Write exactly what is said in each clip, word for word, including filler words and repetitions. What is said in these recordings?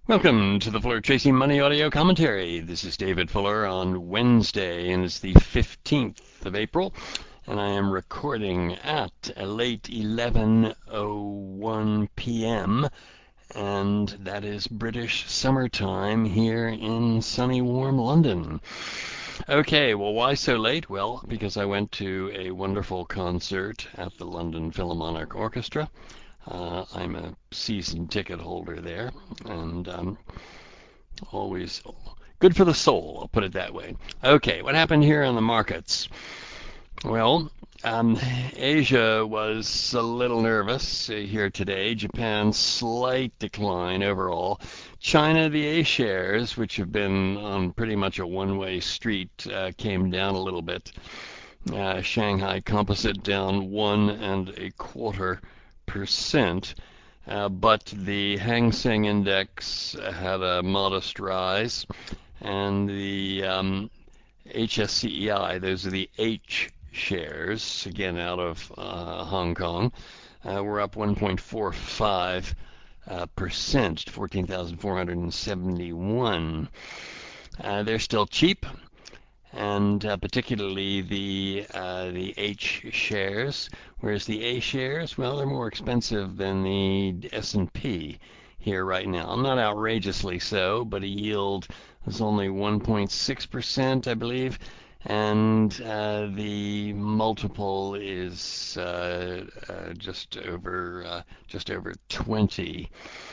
Welcome to the Fuller Tracy Money Audio Commentary. This is David Fuller on Wednesday, and it's the fifteenth of April, and I am recording at a late eleven oh one p m, and that is British summertime here in sunny, warm London. Okay, well, why so late? Well, because I went to a wonderful concert at the London Philharmonic Orchestra. Uh, I'm a season ticket holder there, and um, always good for the soul, I'll put it that way. Okay, what happened here in the markets? Well, um, Asia was a little nervous uh, here today. Japan, slight decline overall. China, the A shares, which have been on pretty much a one-way street, uh, came down a little bit. Uh, Shanghai Composite down one and a quarter percent. Uh, but the Hang Seng Index had a modest rise, and the um, H S C E I, those are the H shares, again out of uh, Hong Kong, uh, were up one point four five uh, percent, fourteen thousand four hundred seventy-one. Uh, they're still cheap, and uh, particularly the uh, the H shares, whereas the A shares, well, they're more expensive than the S and P here right now. Not outrageously so, but a yield is only one point six percent, I believe, and uh, the multiple is uh, uh, just over uh, just over twenty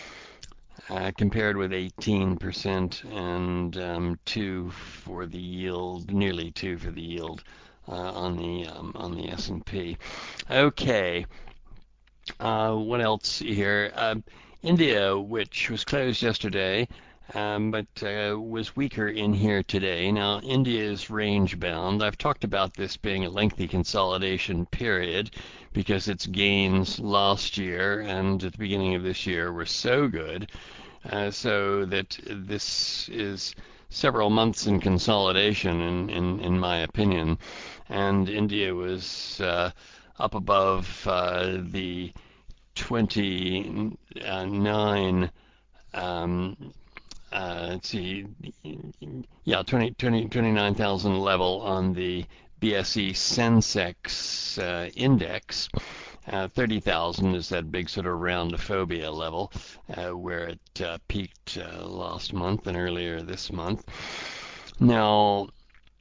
uh, compared with eighteen percent and um, two for the yield, nearly two for the yield uh, on the um, on the S and P. Okay, uh, what else here? Uh, India, which was closed yesterday, um, but uh, was weaker in here today. Now, India is range bound. I've talked about this being a lengthy consolidation period because its gains last year and at the beginning of this year were so good, uh, so that this is several months in consolidation, in, in, in my opinion. And India was uh, up above uh, the twenty-nine, um, uh, let's see, yeah, twenty, twenty, twenty-nine thousand level on the B S E Sensex uh, index. Uh, thirty thousand is that big sort of roundophobia level uh, where it uh, peaked uh, last month and earlier this month. Now,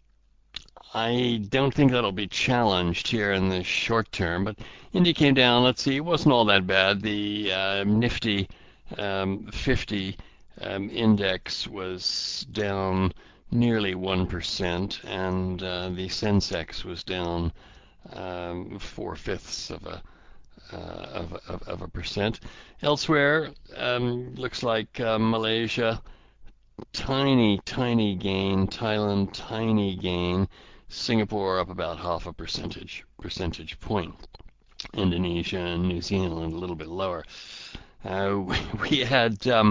I don't think that'll be challenged here in the short term, but India came down. Let's see, it wasn't all that bad. The uh, Nifty um, fifty um, index was down nearly one percent, and uh, the Sensex was down um, four fifths of a uh, of, of, of a percent. Elsewhere, um, looks like uh, Malaysia, tiny, tiny gain. Thailand, tiny gain. Singapore up about half a percentage percentage point. Indonesia and New Zealand a little bit lower. Uh, we had um,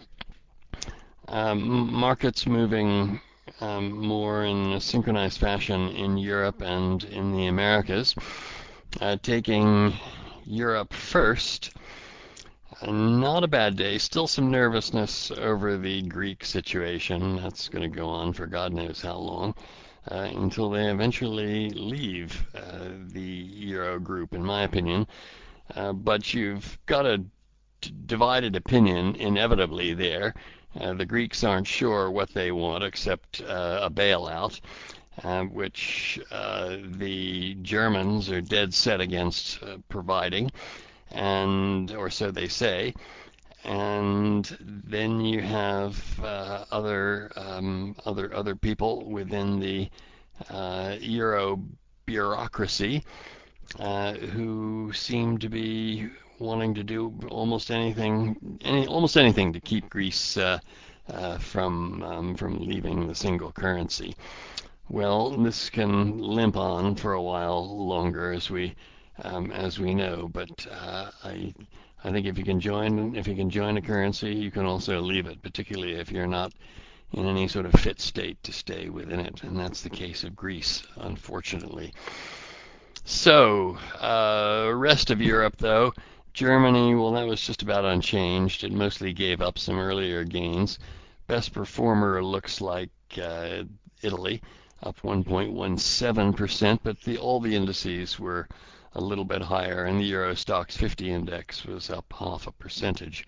um, markets moving um, more in a synchronized fashion in Europe and in the Americas. Uh, taking Europe first, uh, not a bad day. Still some nervousness over the Greek situation. That's going to go on for God knows how long. Uh, until they eventually leave uh, the Euro group, in my opinion. Uh, but you've got a d- divided opinion inevitably there. Uh, the Greeks aren't sure what they want except uh, a bailout, uh, which uh, the Germans are dead set against uh, providing, and or so they say. And then you have uh, other um, other other people within the uh, Euro bureaucracy uh, who seem to be wanting to do almost anything, any, almost anything to keep Greece uh, uh, from um, from leaving the single currency. Well, this can limp on for a while longer, as we um, as we know. But uh, I I think if you can join if you can join a currency, you can also leave it, particularly if you're not in any sort of fit state to stay within it, and that's the case of Greece, unfortunately. So, uh, rest of Europe, though, Germany, well, that was just about unchanged. It mostly gave up some earlier gains. Best performer looks like uh, Italy, up one point one seven percent, but the, all the indices were a little bit higher, and the Euro Stoxx fifty index was up half a percentage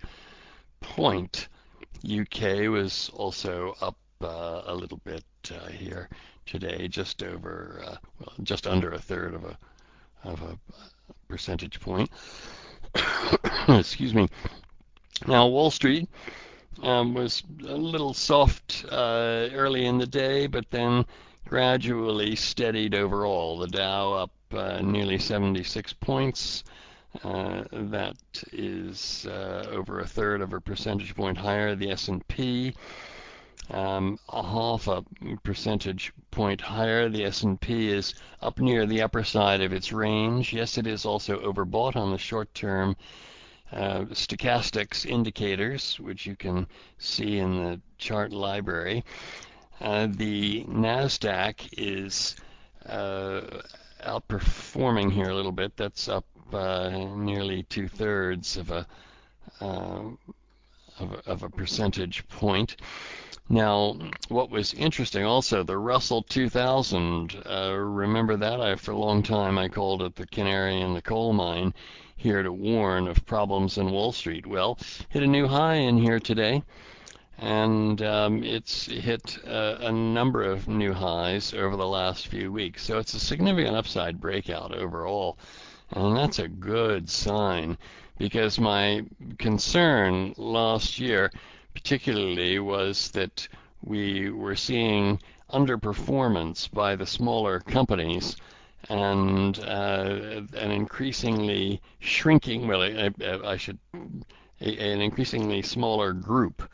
point. U K was also up uh, a little bit uh, here today, just over, uh, well, just under a third of a of a percentage point. Excuse me. Now Wall Street um, was a little soft uh, early in the day, but then gradually steadied overall. The Dow up uh, nearly seventy-six points. Uh, that is uh, over a third of a percentage point higher. The S and P um, a half a percentage point higher. The S and P is up near the upper side of its range. Yes, it is also overbought on the short term. Uh, stochastics indicators, which you can see in the chart library. Uh, the NASDAQ is uh, outperforming here a little bit. That's up uh, nearly two-thirds of a, uh, of a of a percentage point. Now, what was interesting also, the Russell two thousand, uh, remember that? I, for a long time I called it the canary in the coal mine, here to warn of problems in Wall Street. Well, hit a new high in here today, and um, it's hit uh, a number of new highs over the last few weeks. So it's a significant upside breakout overall, and that's a good sign, because my concern last year particularly was that we were seeing underperformance by the smaller companies and uh, an increasingly shrinking, well, I, I should, an increasingly smaller group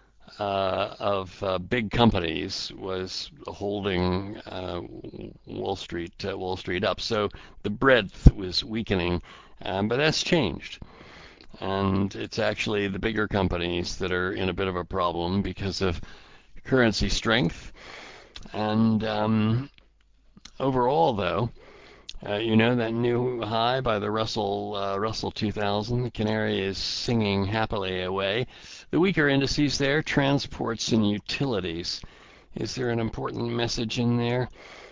uh, of uh, big companies was holding uh, Wall Street uh, Wall Street up. So the breadth was weakening, um, but that's changed. And it's actually the bigger companies that are in a bit of a problem because of currency strength. And um, overall, though, uh, you know, that new high by the Russell uh, Russell two thousand, the canary is singing happily away. The weaker indices there, transports and utilities. Is there an important message in there?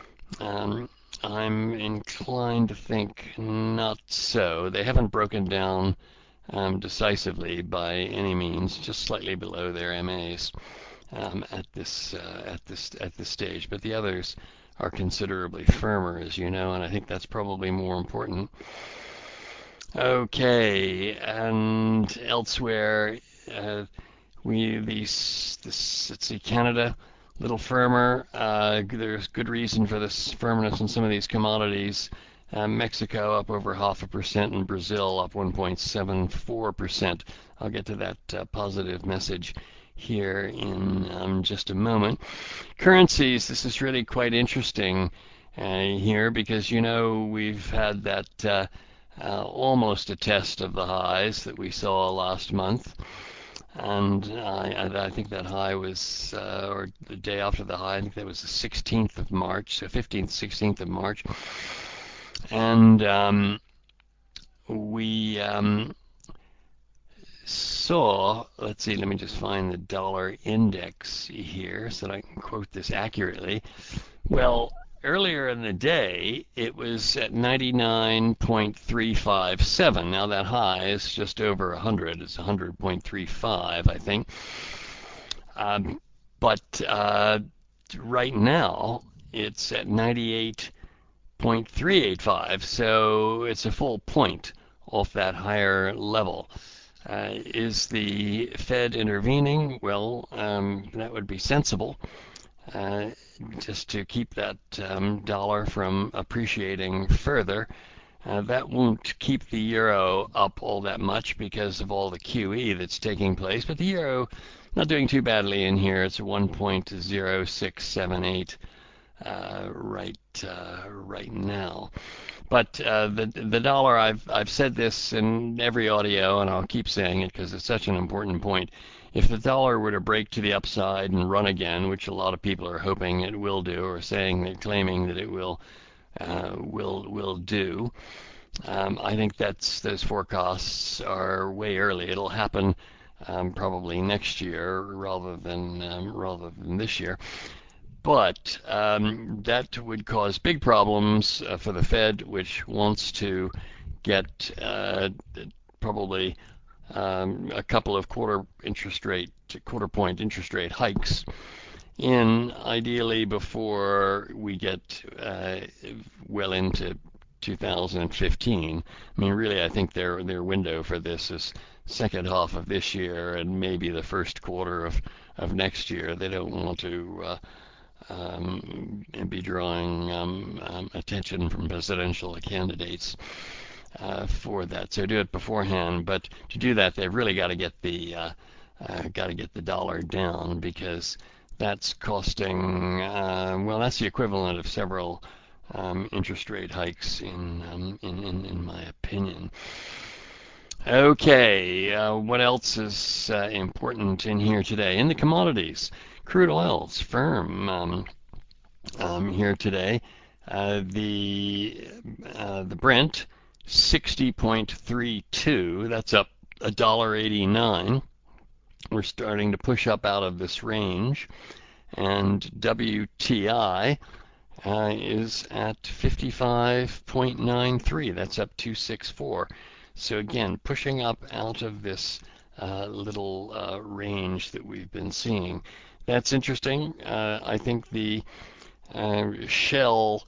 Um, I'm inclined to think not so. They haven't broken down um, decisively by any means, just slightly below their M As um, at this uh, at this at this stage. But the others are considerably firmer, as you know, and I think that's probably more important. Okay, and elsewhere, uh, we these this let's see, Canada, little firmer. Uh, there's good reason for this firmness in some of these commodities. Uh, Mexico up over half a percent, and Brazil up one point seven four percent. I'll get to that uh, positive message here in um, just a moment. Currencies, this is really quite interesting uh, here, because you know we've had that uh, uh, almost a test of the highs that we saw last month. And uh, I think that high was, uh, or the day after the high, I think that was the sixteenth of March, so fifteenth, sixteenth of March. And um, we um, saw, let's see, let me just find the dollar index here so that I can quote this accurately. Well, earlier in the day, it was at ninety-nine point three five seven. Now that high is just over one hundred. It's one hundred point three five, I think. Um, but uh, right now, it's at ninety-eight point three eight five, so it's a full point off that higher level. Uh, is the Fed intervening? Well, um, that would be sensible, uh, just to keep that um, dollar from appreciating further. Uh, that won't keep the euro up all that much because of all the Q E that's taking place, but the euro not doing too badly in here. It's one point zero six seven eight uh, right uh, right now. But uh, the the dollar, I've I've said this in every audio, and I'll keep saying it because it's such an important point. If the dollar were to break to the upside and run again, which a lot of people are hoping it will do, or saying they're claiming that it will uh, will will do, Um, I think that's those forecasts are way early. It'll happen um, probably next year rather than um, rather than this year. But um, that would cause big problems uh, for the Fed, which wants to get uh, probably um, a couple of quarter interest rate, quarter point interest rate hikes in, ideally before we get uh, well into two thousand fifteen. I mean, really, I think their their window for this is second half of this year and maybe the first quarter of of next year. They don't want to uh, um, be drawing um, um, attention from presidential candidates uh, for that. So do it beforehand. But to do that, they've really got to get the uh, uh, got to get the dollar down, because that's costing uh, well, that's the equivalent of several um, interest rate hikes in, um, in in in my opinion. Okay, uh, what else is uh, important in here today? In the commodities, crude oil's firm um, um, here today. Uh, the uh, the Brent sixty point three two. That's up a dollar eighty-nine. We're starting to push up out of this range, and W T I uh, is at fifty-five point nine three. That's up two sixty-four. So again, pushing up out of this uh, little uh, range that we've been seeing. That's interesting. Uh, I think the uh, Shell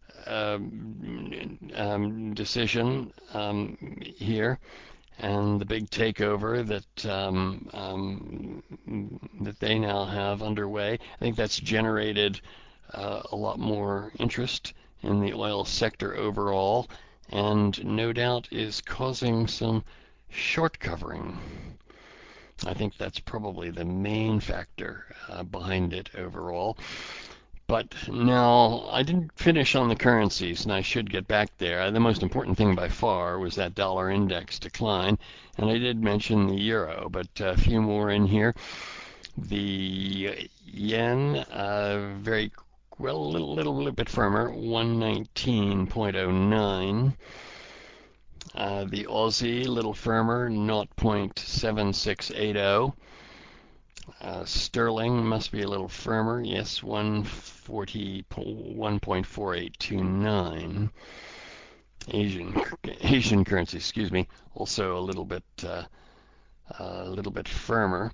um, um, decision um, here and the big takeover that um, um, that they now have underway, I think that's generated uh, a lot more interest in the oil sector overall, and no doubt is causing some short covering. I think that's probably the main factor uh, behind it overall. But now, I didn't finish on the currencies, and I should get back there. The most important thing by far was that dollar index decline, and I did mention the euro, but a few more in here. The yen, uh, very well, a little, little, little bit firmer, one nineteen point oh nine. Uh, the Aussie, a little firmer, zero point seven six eight zero. Uh, sterling must be a little firmer. Yes, one forty, one point four eight two nine. Asian Asian currency, excuse me, also a little bit uh, a little bit firmer.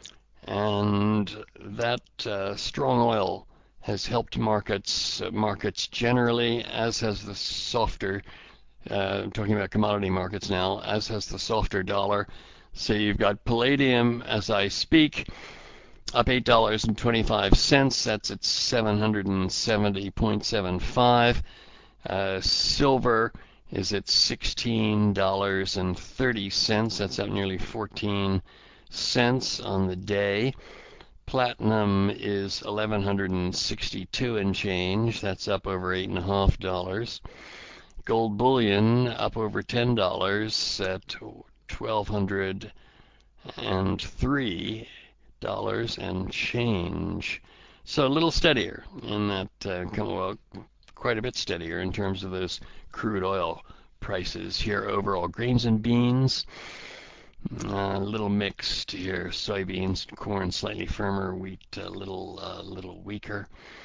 And that uh, strong oil has helped markets uh, markets generally, as has the softer. Uh, I'm talking about commodity markets now, as has the softer dollar. So you've got palladium as I speak, up eight dollars and twenty-five cents. That's at seven hundred seventy point seven five. Uh, silver is at sixteen dollars and thirty cents. That's up nearly fourteen cents on the day. Platinum is eleven sixty-two and change. That's up over eight and a half dollars. Gold bullion up over ten dollars at twelve hundred and three dollars and change. So a little steadier in that, uh, well, quite a bit steadier in terms of those crude oil prices here overall. Grains and beans, uh, a little mixed here. Soybeans, corn slightly firmer, wheat a little, uh, little weaker.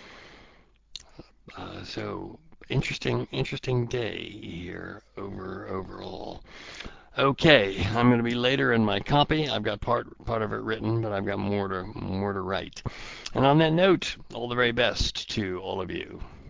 Uh, so interesting, interesting day here over overall. Okay, I'm going to be later in my copy. I've got part part of it written, but I've got more to more to write. And on that note, all the very best to all of you.